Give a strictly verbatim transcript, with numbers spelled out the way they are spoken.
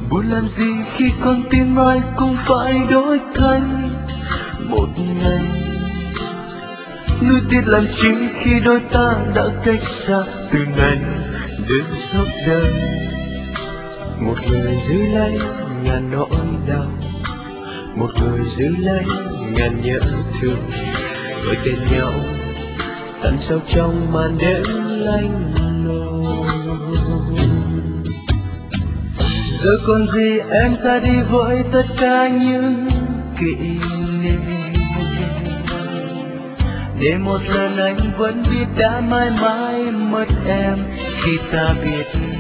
Buồn làm gì khi con tim ai cũng phải đổi thay một ngày. Nuối tiếc làm chi khi đôi ta đã cách xa từ nay đến suốt đời. Một người giữ lấy ngàn nỗi đau, một người giữ lấy ngàn nhớ thương, đôi tên nhau tận sâu trong màn đêm lạnh lùng. Giờ còn gì em ra đi với tất cả những kỷ niệm, để một lần anh vẫn biết đã mãi mãi mất em khi ta biệt